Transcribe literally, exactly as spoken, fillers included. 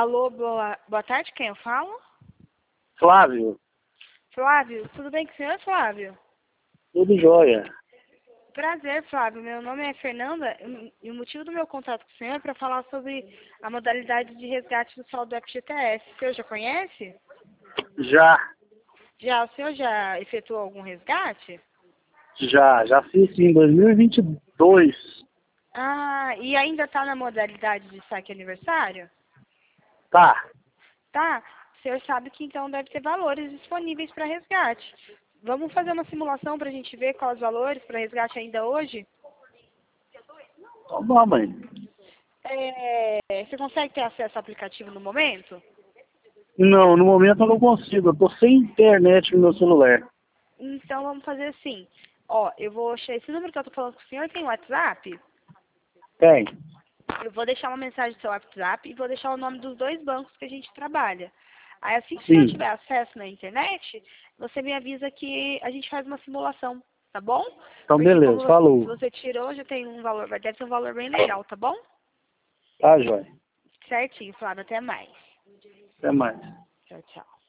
Alô, boa, boa tarde, quem eu falo? Flávio, Flávio, tudo bem com o senhor, Flávio? tudo jóia. Prazer, Flávio. Meu nome é Fernanda e o motivo do meu contato com o senhor é para falar sobre a modalidade de resgate do saldo do F G T S. O senhor já conhece? Já, Já, o senhor já efetuou algum resgate? já, já fiz sim, em dois mil e vinte e dois. Ah, e ainda está na modalidade de saque aniversário? Tá, Tá. O senhor sabe que então deve ter valores disponíveis para resgate. Vamos fazer uma simulação para a gente ver quais os valores para resgate ainda hoje? tá bom, mãe. É, você consegue ter acesso ao aplicativo no momento? Não, no momento eu não consigo, eu tô sem internet no meu celular. Então vamos fazer assim. Ó, eu vou achar esse número que eu tô falando com o senhor, tem WhatsApp? Tem, Eu vou deixar uma mensagem no seu WhatsApp e vou deixar o nome dos dois bancos que a gente trabalha. Aí assim que o senhor sim. tiver acesso na internet, você me avisa que a gente faz uma simulação, tá bom? Então Porque como beleza, você, se falou. você tirou, já tem um valor, deve ter um valor bem legal, tá bom? Tá, jóia. Certinho, Flávio, até mais. Até mais. Tchau, tchau.